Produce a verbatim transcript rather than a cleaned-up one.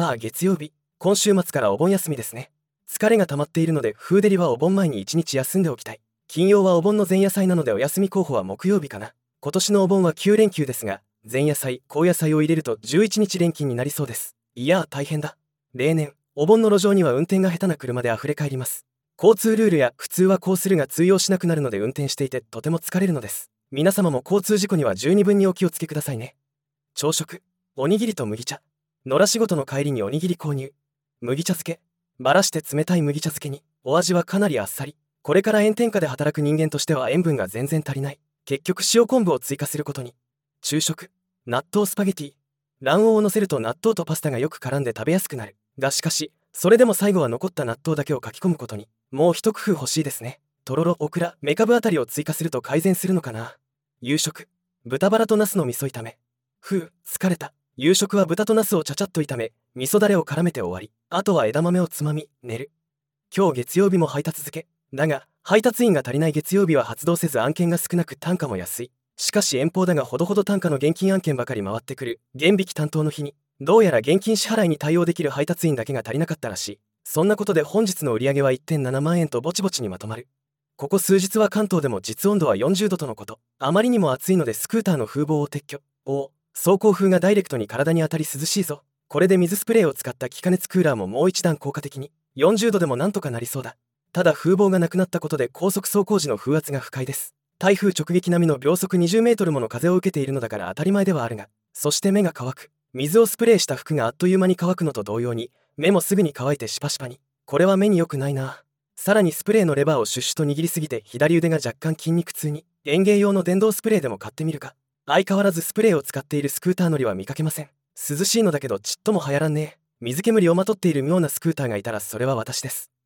さあ月曜日、今週末からお盆休みですね。疲れが溜まっているのでフーデリはお盆前に一日休んでおきたい。金曜はお盆の前夜祭なのでお休み候補は木曜日かな。今年のお盆はきゅう連休ですが、前夜祭、後夜祭を入れるとじゅういちにち連勤になりそうです。いやー大変だ。例年、お盆の路上には運転が下手な車で溢れ返ります。交通ルールや普通はこうするが通用しなくなるので運転していてとても疲れるのです。皆様も交通事故には十二分にお気をつけくださいね。朝食、おにぎりと麦茶。野良仕事の帰りにおにぎり購入。麦茶漬け。ばらして冷たい麦茶漬けに、お味はかなりあっさり。これから炎天下で働く人間としては塩分が全然足りない。結局塩昆布を追加することに。昼食、納豆スパゲティ。卵黄を乗せると納豆とパスタがよく絡んで食べやすくなる。がしかし、それでも最後は残った納豆だけを書き込むことに。もう一工夫欲しいですね。とろろ、オクラ、メカブあたりを追加すると改善するのかな。夕食、豚バラとナスの味噌炒め。ふう、疲れた。夕食は豚とナスをちゃちゃっと炒め、味噌だれを絡めて終わり。あとは枝豆をつまみ、寝る。今日月曜日も配達付け。だが、配達員が足りない月曜日は発動せず案件が少なく単価も安い。しかし遠方だがほどほど単価の現金案件ばかり回ってくる。現引き担当の日に、どうやら現金支払いに対応できる配達員だけが足りなかったらしい。そんなことで本日の売り上げは いってんななまん円とぼちぼちにまとまる。ここ数日は関東でも実温度はよんじゅうどとのこと。あまりにも暑いのでスクーターの風防を撤去。お走行風がダイレクトに体に当たり涼しいぞ。これで水スプレーを使った気化熱クーラーももう一段効果的に。よんじゅうどでもなんとかなりそうだ。ただ風防がなくなったことで高速走行時の風圧が不快です。台風直撃並みの秒速にじゅうメートルもの風を受けているのだから当たり前ではあるが、そして目が乾く。水をスプレーした服があっという間に乾くのと同様に、目もすぐに乾いてシパシパに。これは目に良くないな。さらにスプレーのレバーをシュッシュと握りすぎて左腕が若干筋肉痛に。園芸用の電動スプレーでも買ってみるか。相変わらずスプレーを使っているスクーター乗りは見かけません。涼しいのだけどちっとも流行らんねえ。水煙をまとっている妙なスクーターがいたらそれは私です。